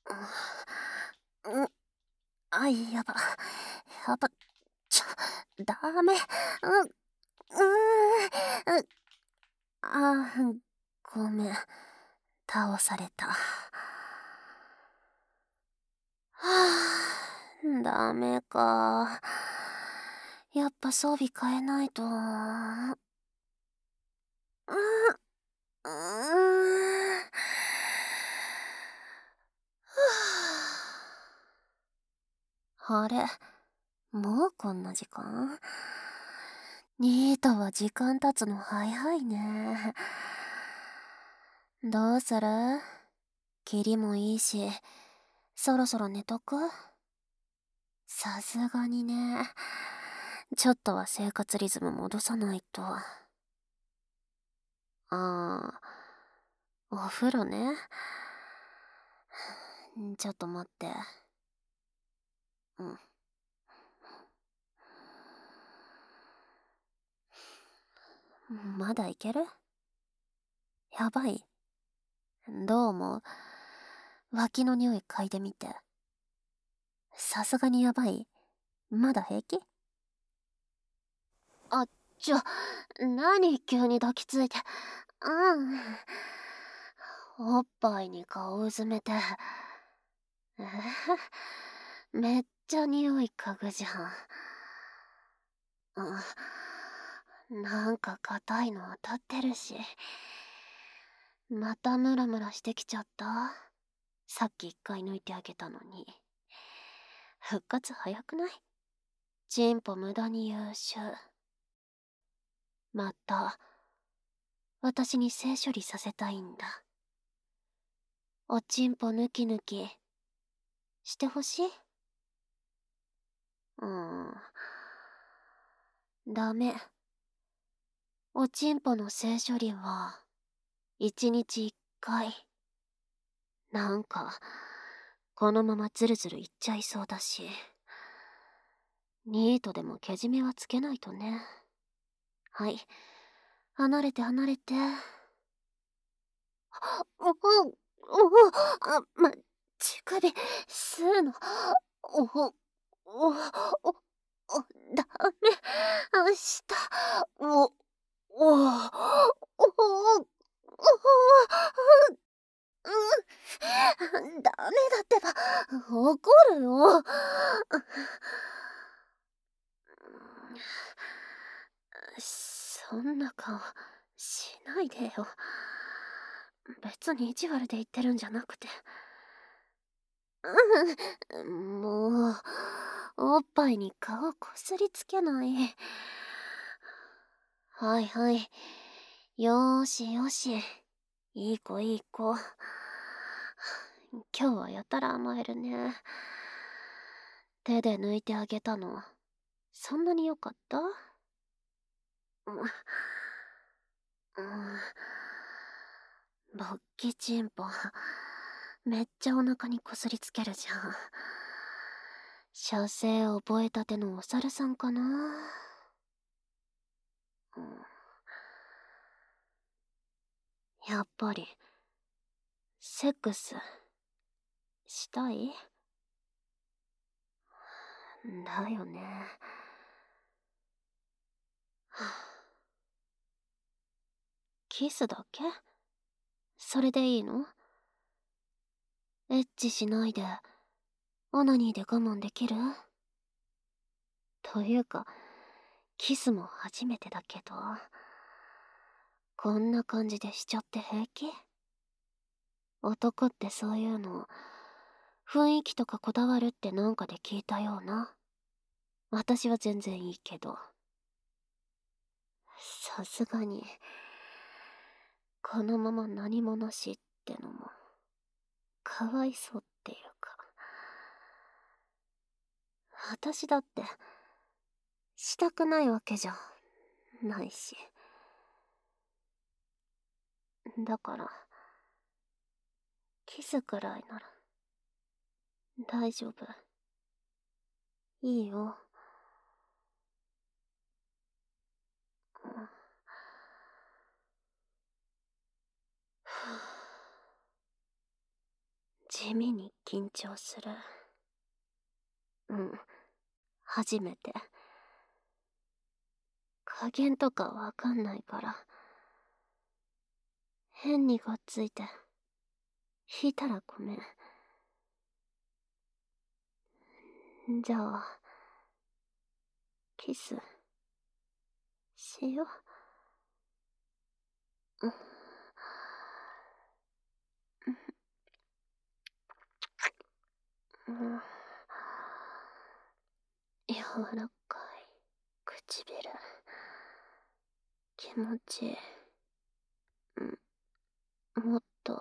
うん、あ、やば。やば、ダメ。あ、ごめん。倒された。はあ、ダメか。やっぱ装備変えないと。うーん。あれ、もうこんな時間？ニートは時間経つの早いね。どうする？キリもいいし、そろそろ寝とく？さすがにね。ちょっとは生活リズム戻さないと。お風呂ね。ちょっと待って。まだいける？やばい。どう思う？脇の匂い嗅いでみて。さすがにやばい？まだ平気？あ、何急に抱きついて。おっぱいに顔うずめて。めっちゃ匂い嗅ぐじゃん。なんか硬いの当たってるし。またムラムラしてきちゃった。さっき一回抜いてあげたのに。復活早くない？チンポ無駄に優秀。また、私に性処理させたいんだ。おちんぽ抜き抜き、してほしい？ダメ。おちんぽの性処理は、一日一回。なんか、このままズルズルいっちゃいそうだし。ニートでもけじめはつけないとね。はい。離れて離れて。乳首、吸うの。おほ、お、お、ダメ。明日、お、お、お、お、ダメだってば、怒るよ。そんな顔しないでよ。別に意地悪で言ってるんじゃなくて。もう、おっぱいに顔こすりつけない。はいはい。よーしよし。いい子いい子。今日はやたら甘えるね。手で抜いてあげたの、そんなに良かった？ボッキチンポ、めっちゃお腹にこすりつけるじゃん。射精覚えたてのお猿さんかな。やっぱり、セックス、したい？だよね。キスだけ？それでいいの？エッチしないで、オナニーで我慢できる？というか、キスも初めてだけど、こんな感じでしちゃって平気？男ってそういうの、雰囲気とかこだわるってなんかで聞いたような。私は全然いいけど。さすがに、このまま何もなしってのも、かわいそうっていうか。私だって、したくないわけじゃないし。だから、キスくらいなら、大丈夫。いいよ。 地味に緊張する。初めて。加減とかわかんないから。変にがっついて、引いたらごめん。じゃあ、キス、しよう。柔らかい唇、気持ちいい。もっと、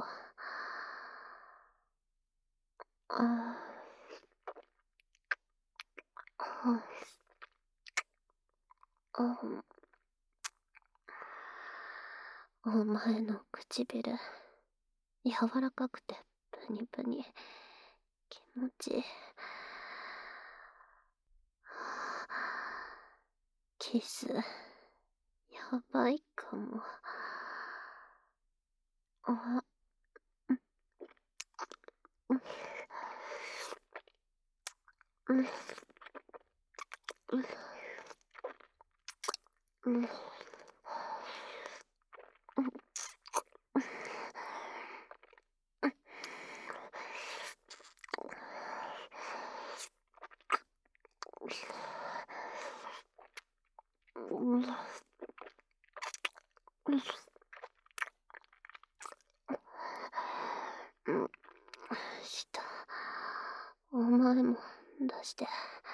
お前の唇、柔らかくてプニプニ、気持ちいい。キス、やばいかも。したお前も出して、いっ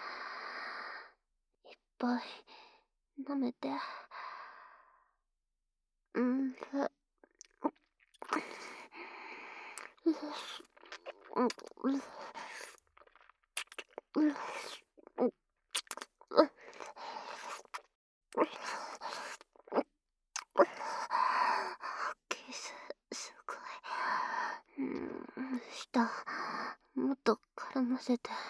ぱい舐めて。キス、すごい。舌、もっと絡ませて。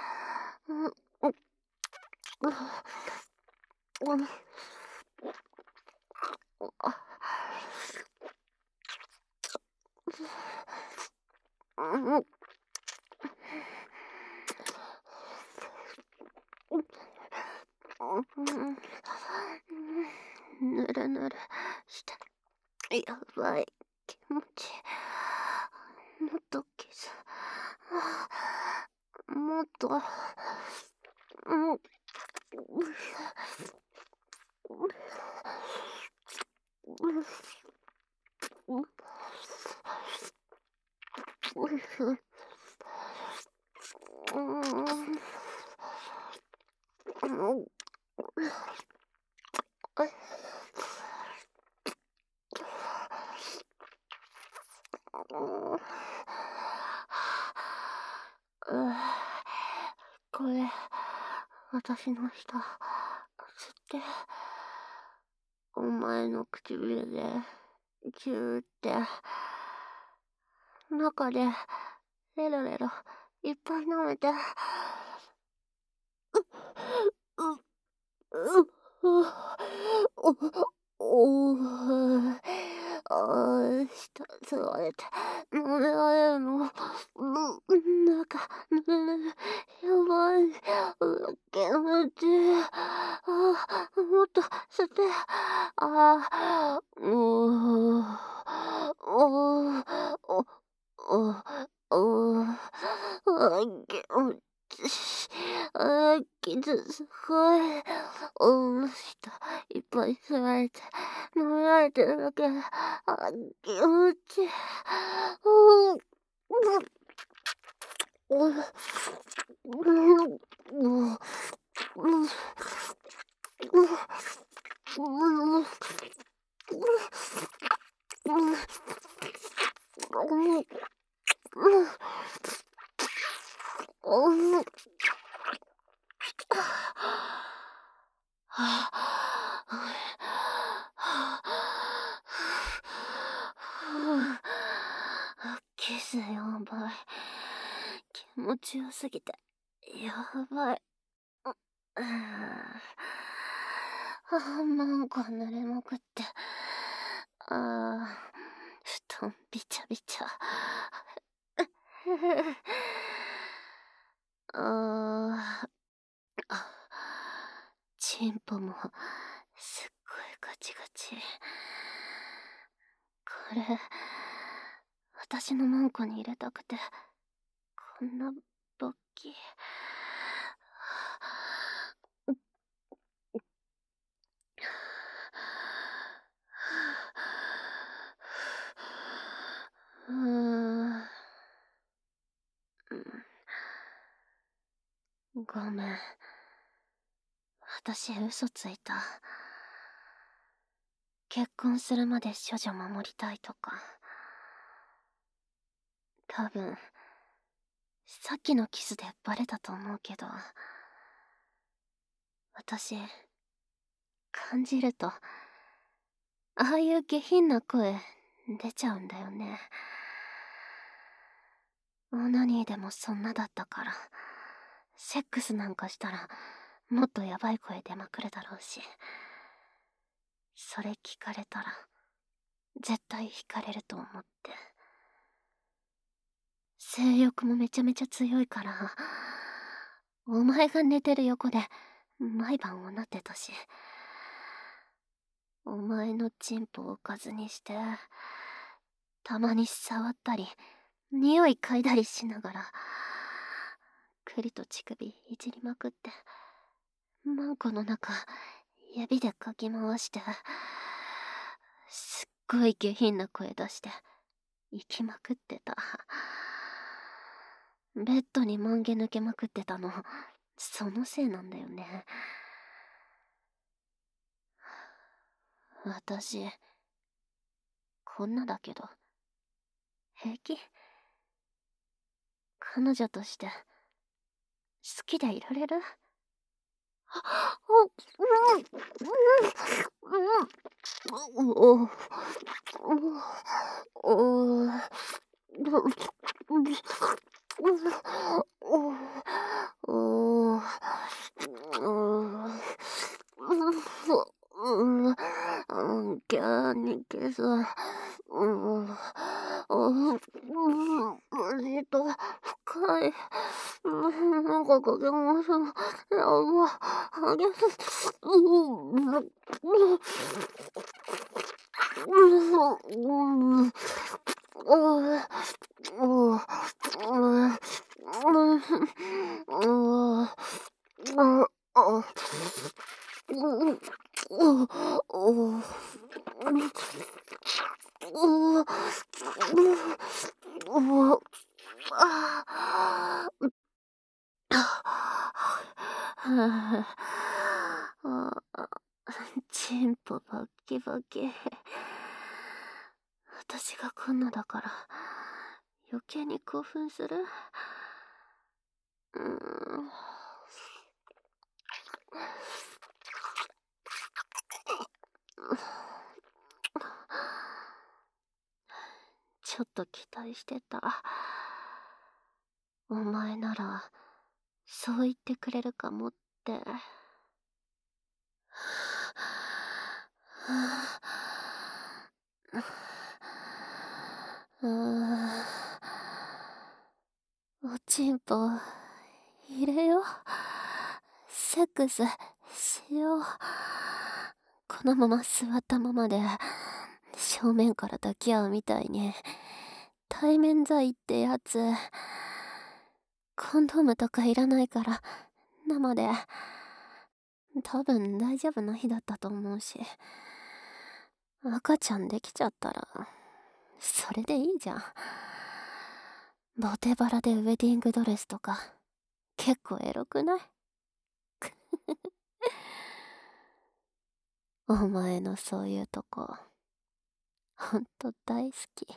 ぬるぬるして、やばい気持ち。もっとキス、もっと、これ、私の舌、吸って、お前の唇で、ギューって、中で、レロレロ、いっぱい舐めて、舌つられて、舐められるの。なんか、ぬるぬる、やばい、気持ちいい。もっと吸って、気持ちいい。傷すごい。舌いっぱい吸われて、舐められてるだけで、気持ちいい。キスやばい。気持ちよすぎて、やばい。なんか濡れまくって。布団びちゃびちゃ。 あーあ、チンポもすっごいガチガチ。これ、私のマンコに入れたくて、こんな勃起。うーん。ごめん。私嘘ついた。結婚するまで処女守りたいとか。多分、さっきのキスでバレたと思うけど、私、感じると、ああいう下品な声出ちゃうんだよね。オナニーでもそんなだったから、セックスなんかしたら、もっとヤバい声出まくるだろうし。それ聞かれたら、絶対惹かれると思って。性欲もめちゃめちゃ強いから、お前が寝てる横で、毎晩をなってたし。お前のチンポをおかずにして、たまに触ったり、匂い嗅いだりしながら、栗と乳首いじりまくって、マンコの中、指でかき回して、すっごい下品な声出して、息まくってた。ベッドにまんげ抜けまくってたの、そのせいなんだよね。私、こんなだけど、平気？彼女として、好きでいられる？ギャーにけさ、割と深い。なんかかけます。やば、激しチンポバッキバキ。私がこんなだから余計に興奮する。ちょっと期待してた。お前ならそう言ってくれるかもって。おちんぽ入れよう。セックスしよう。このまま座ったままで正面から抱き合うみたいに。対面罪ってやつ、コンドームとかいらないから生で。多分大丈夫な日だったと思うし、赤ちゃんできちゃったらそれでいいじゃん。ボテバラでウェディングドレスとか結構エロくない？お前のそういうとこほんと大好き。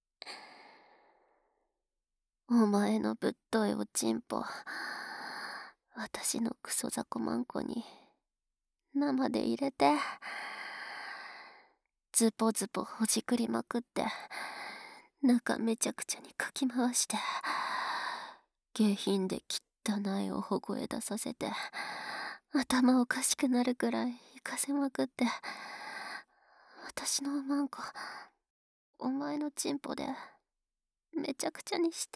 お前のぶっといおちんぽ、私のクソザコマンコに生で入れて、ズポズポほじくりまくって、中めちゃくちゃにかき回して、下品で汚いおほ声出させて、頭おかしくなるくらい行かせまくって、私のマンコ、お前のチンポでめちゃくちゃにして。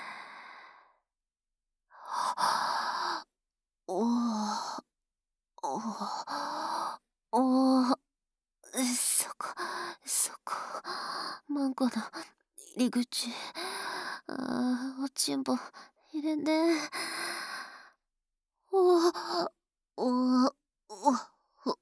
おー、おー、おー、そこ、マンコの入り口。おちんぽ入れて。おー、おー、お、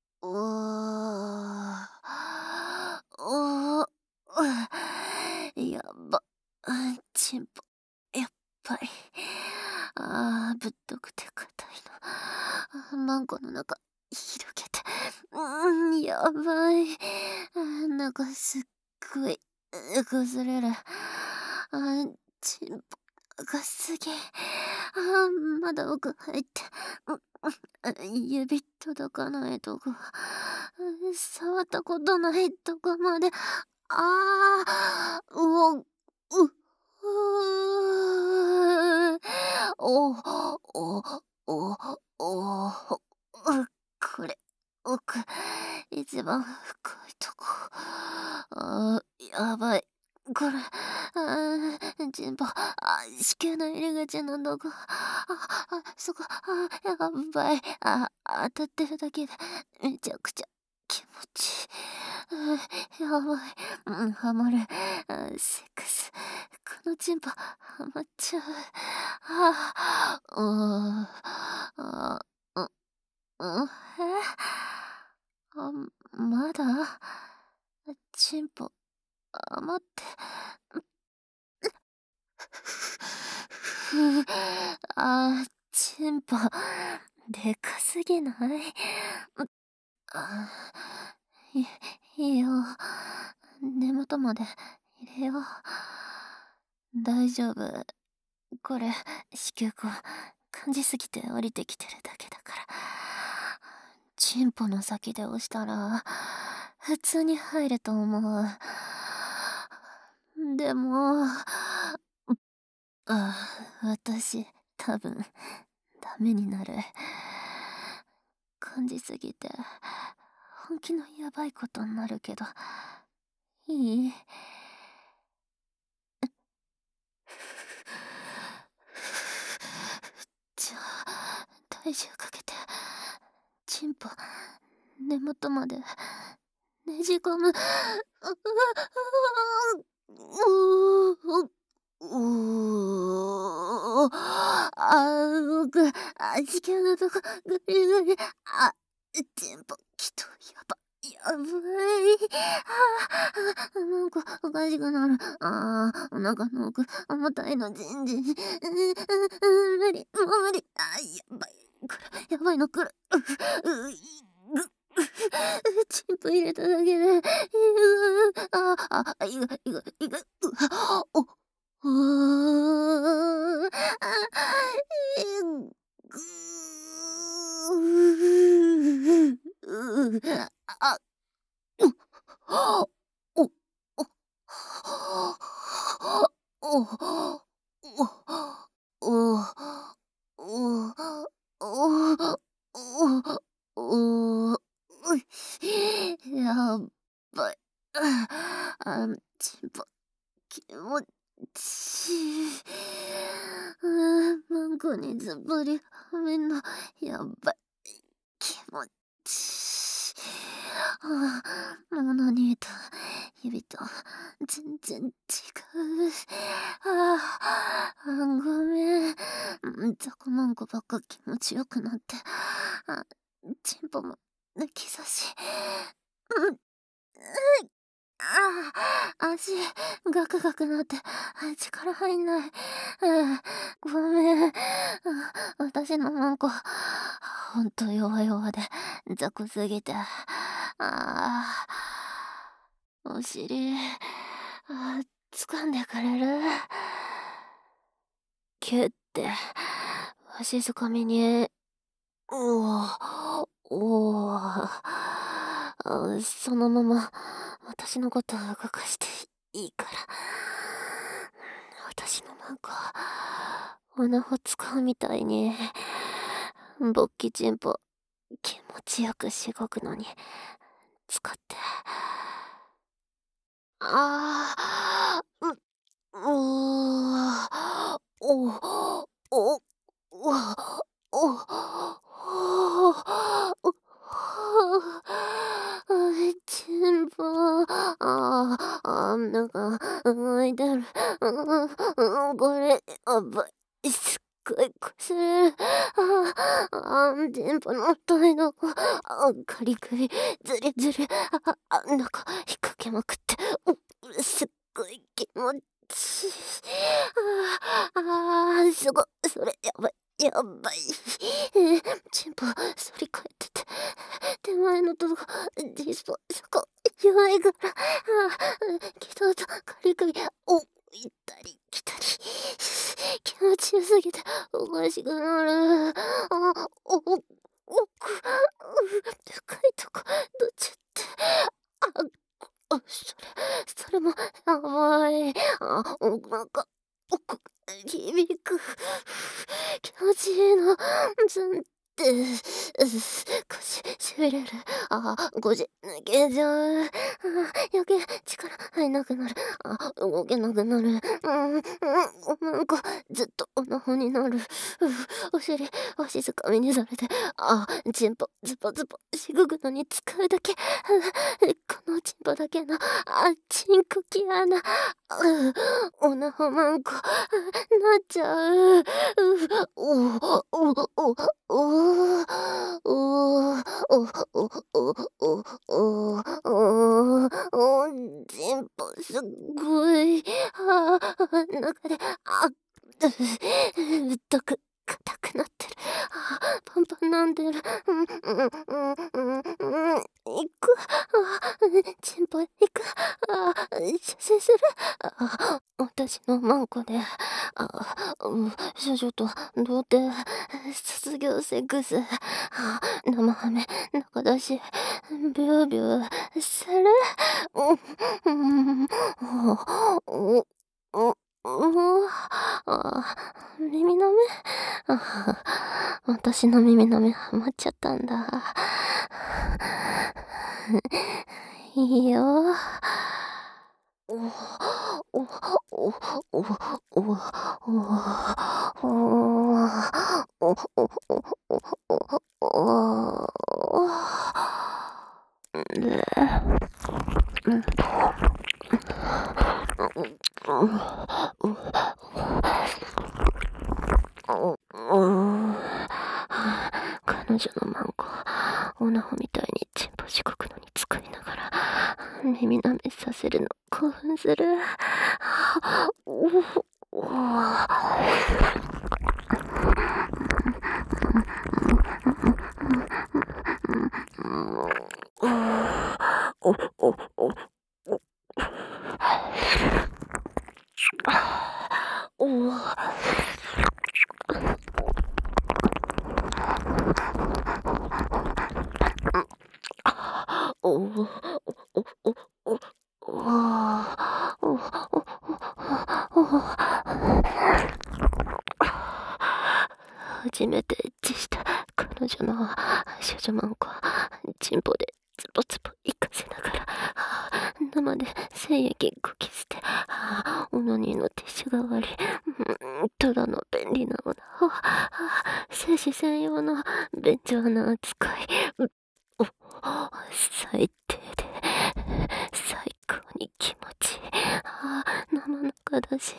おー、おー、やば、ちんぽ、やっぱり。ぶっとくて硬いの。マンコの中、広げて。やばい。なんかすっごい、擦れる。ちんぽがすげえ。まだ奥入って。指届かないとこ。触ったことないとこまで。うお、お、お、お、お、これ、奥、一番深いとこ。やばい。これ、チンポ、子宮の入り口のどこ、そこ、やばい。当たってるだけで、めちゃくちゃ気持ちいい。やばい。ハマる。セックス。このチンポ、ハマっちゃう。あー、あ、まだチンポ、余って。チンポ、でかすぎない？あ、いいよ。根元まで入れよう。大丈夫。これ、子宮口、感じすぎて降りてきてるだけだから。チンポの先で押したら、普通に入ると思う。でも、私、多分、ダメになる。感じすぎて、本気のやばいことになるけど、いい？じゃあ、体重かけて、チンポ、根元まで、ねじ込む。子宮のとこ、ぐりぐり。チンポ、きっと、やばい。なんか、おかしくなる。お腹の奥、重たいの、じんじん。無理、もう無理。やばい。やばいの来る。チンポ入れただけで。いが、お、うー、ぐあ、お、お、お、お、やばい。チンポ、気持ちいい。マンコにずっぽりはめんの、やばい。気持ちいい。ものにと指と全然違う。ごめん。ザコマンコばっか気持ちよくなって。チンポも抜き差し。足、ガクガクなって、力入んない。ごめん。私のマンコ、ほんと弱々で、雑魚すぎて。お尻、掴んでくれる？キュッて、わしづかみに、そのまま、私のことを動かしていいから。私のマンコ、穴を使うみたいに、勃起チンポ、気持ちよくしごくのに、使って。 お、お、全部、なんか、動いてる。これ、やばい。すっごい擦れる。電波の音が、カリカリ、ズリズリ、なんか、引っ掛けまくって、すっごい気持ちいい。すごい、それ、やばい。やばい。チンポ、反り返ってて、手前のとこ、そこ、弱いから、気道とカリカリ、行ったり来たり、気持ちよすぎて、おかしくなる。奥、深いとこ、どっちって、それも、やばい。なんか、奥、響く。気持ちいいの。ずんって、腰、しびれる。腰、抜けちゃう。余計力入んなくなる。動けなくなる。なんか、ずっとオナホになる。お尻、わしづかみにされて、チンポ、ズポズポ、しぐぐのに使うだけ。このチンポだけの、チンコキ穴。オナホマンコ、なっちゃう。全部すっごい。中で、ぶっとく、硬くなってる。パンパンなんでる。行く。チンポ行く。射精する。私のマンコで、処女と童貞、卒業セックス、生ハメ、中出し、ビュービュー、する。耳の目、私の耳の目ハマっちゃったんだ。いいよ。彼女のマンコ、オナホみたいにチンポしごくのに使いながら、耳舐めさせるの興奮する。初めてエッチした彼女の少女マンコ、チンポでツポツポ行かせながら、生で精液こき捨て、オナニーのティッシュ代わり、ただの便利なオナホ、精子専用の便所な扱い、最低で最高に気持ちいい。生中だし、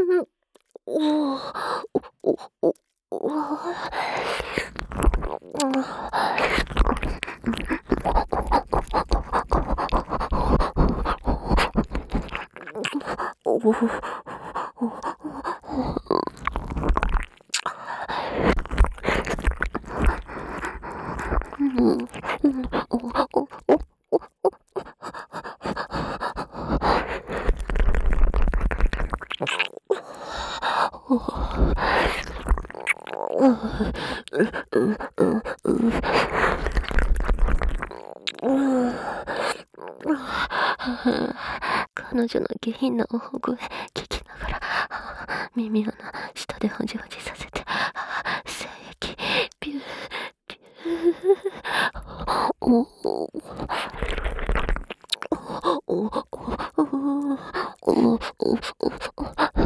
彼女の下品な大声聞きながら、耳穴下でホジホジさせて、精液ビュービュー。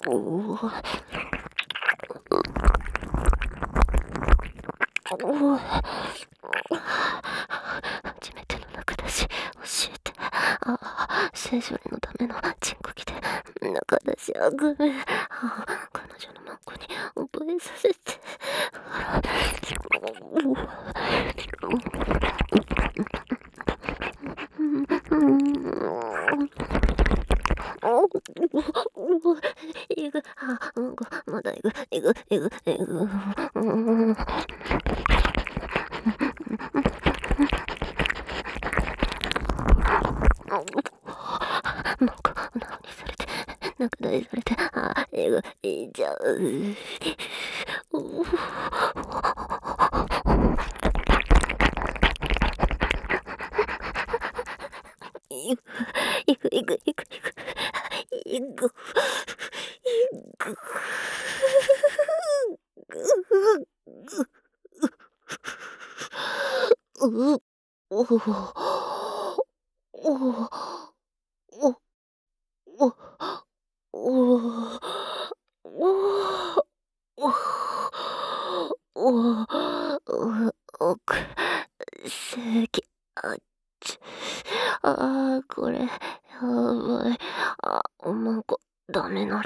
おお。初めての中だし、教えて。聖書のためのチンコキで、中だし、ごめん。彼女のマンコに覚えさせて。いぐ、まだいぐ、なんか、何されて、中大されて、いいじゃん。いく、いく、いく、いく、いく、いく、いく、う、おお、お、お、お、く、せき、これ、やばい。なんか、ダメなる。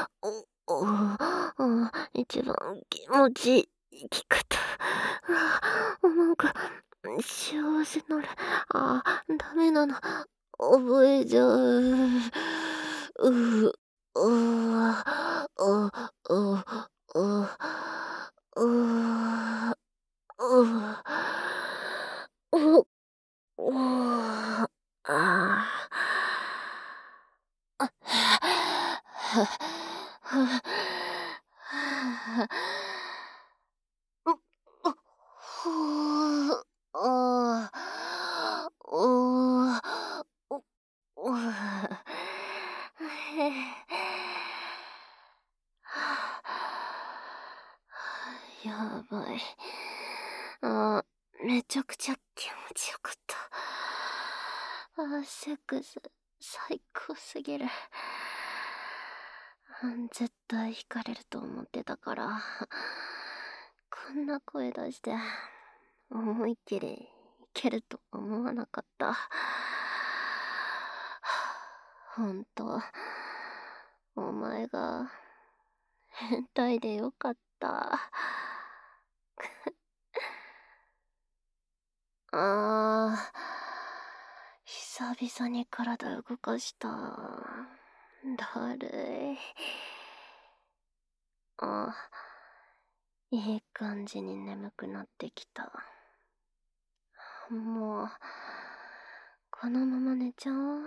一番気持ちいい生き方。なんか、幸せなる。ダメなの。覚えちゃう。う、う、う、う、う、う、う、ああ。う、ふう、お、やばい。めちゃくちゃ気持ちよかった。セックス、最高すぎる。絶対惹かれると思ってたから、こんな声出して、思いっきりいけると思わなかった。ほんと、お前が変態でよかった。久々に体動かした。だるい。いい感じに眠くなってきた。もう、このまま寝ちゃおう。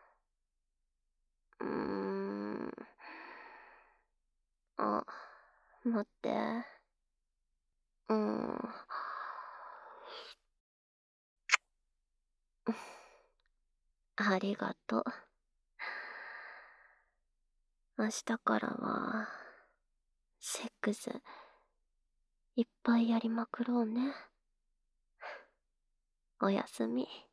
待って。うーん。ありがとう。明日からは、セックス、いっぱいやりまくろうね。おやすみ。